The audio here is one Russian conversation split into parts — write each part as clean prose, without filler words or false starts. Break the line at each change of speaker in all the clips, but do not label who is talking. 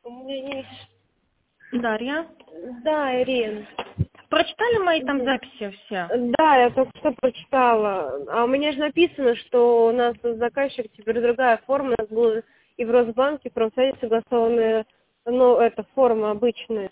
У меня есть...
Дарья.
Да, Ирин.
Прочитали мои там записи все?
Да, я только что прочитала. А у меня же написано, что у нас заказчик теперь другая форма. У нас была и в Росбанке, и в Промсвязи согласованная, ну, это форма обычная.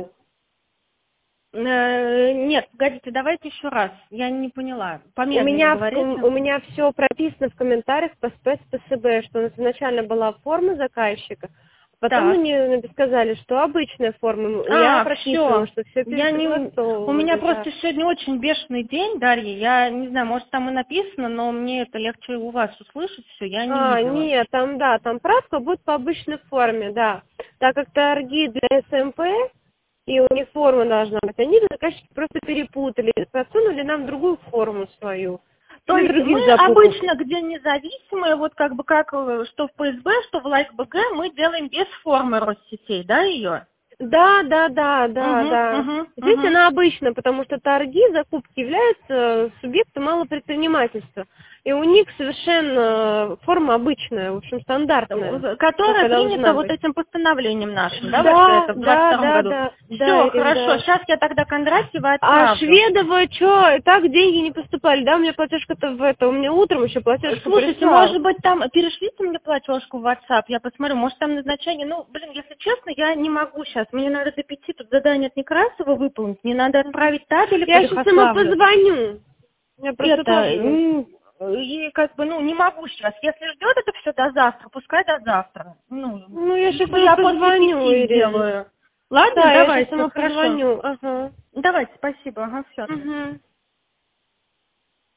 Нет, погодите, давайте еще раз. Я не поняла. Помедленнее говорите.
У меня все прописано в комментариях по СПСБ, что у нас изначально была форма заказчика, потом
Так.
мне сказали, что обычная форма. Я прописывала,
Все.
что все
У меня
пересогласовывали, да.
просто сегодня очень бешеный день, Дарья. Я не знаю, может там и написано, но мне это легче у вас услышать все. Я не видела.
Нет, там, да, там правка будет по обычной форме, да. Так как торги для СМП, и у них форма должна быть, они заказчики просто перепутали, подсунули нам другую форму свою.
То
Для
есть мы
других закупок.
обычно, где независимые, вот как бы как что в ПСБ, что в ЛайкБГ, мы делаем без формы Россетей, да, ее?
Да. Здесь
Угу.
она обычная, потому что торги, закупки являются субъектом малопредпринимательства. И у них совершенно форма обычная, в общем, стандартная.
Которая
Какая
принята
должна
вот
быть.
этим постановлением нашим, да, вот
Да,
это в 22 году? Все,
Ирин,
хорошо,
да.
сейчас я тогда Кондратьева
А
отправлю.
Шведова, что, и так деньги не поступали, да, у меня платежка-то у меня утром еще платежку
Слушайте,
прислал.
может быть, там перешлите мне платежку в WhatsApp, я посмотрю, может, там назначение, ну, блин, если честно, я не могу сейчас, мне надо до 5 тут задание от Некрасова выполнить, мне надо отправить табели по
Я сейчас ему
Лихославлю.
позвоню. Я просто
Это,
тоже...
и как бы, ну, не могу сейчас, если ждет это все до завтра, пускай до завтра. Ну,
я сейчас
либо
ему
я после
позвоню,
5
Ирин.
сделаю. Ладно,
Да, я сейчас
давайте,
ему
хорошо.
позвоню, ага.
Давайте, спасибо, ага, все.
Угу.